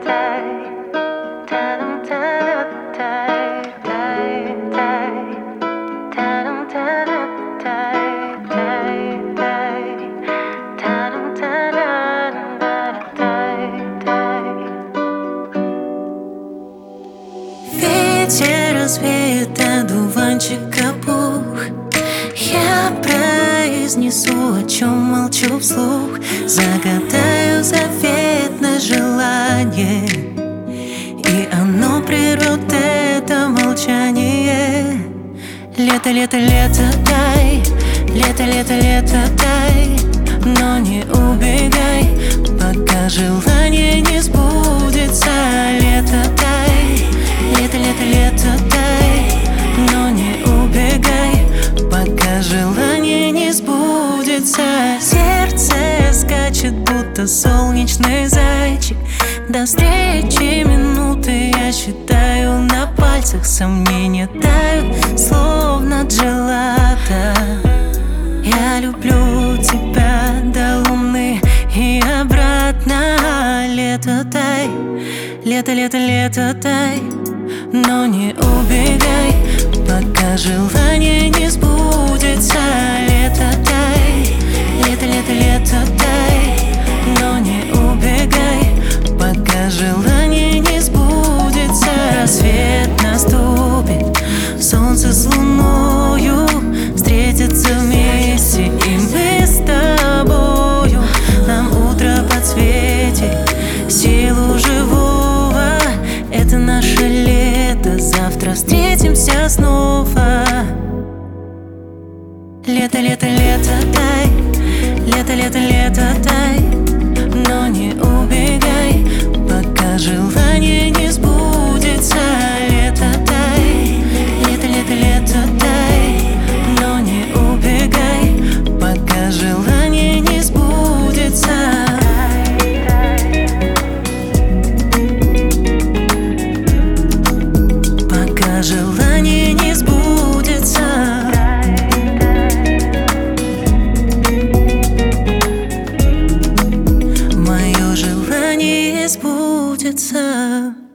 Ветер развеет одуванчика пух. Я произнесу, о чем молчу вслух. Загадаю заветное желание, и оно прервет это молчание. Лето, лето, лето, дай. Лето, лето, лето, дай. Но не убегай, пока желание не сбудется. Лето, дай. Лето, лето, лето, дай. Но не убегай, пока желание не сбудется. Сердце скачет, будто солнечный зайчик. До встречи минуты я считаю на пальцах. Сомнения тают, словно джелато. Я люблю тебя до луны и обратно. Лето, дай. Лето, лето, лето, дай. Но не убегай, пока желание не сбудется. Лето, дай. Лето, лето, лето, дай. Но не убегай, пока желание не сбудется. Рассвет наступит, солнце с луною встретятся вместе, и мы с тобою. Нам утро подсветит силу живого. Это наше лето, завтра встретимся снова. Лето, лето, лето, дай. Лето, лето, лето, дай. Но не убегай, пока желание не сбудется. Лето, дай. Лето, лето, лето, дай. Но не убегай, пока желание не сбудется. Пока желание не сбудется. Мое желание сбудется.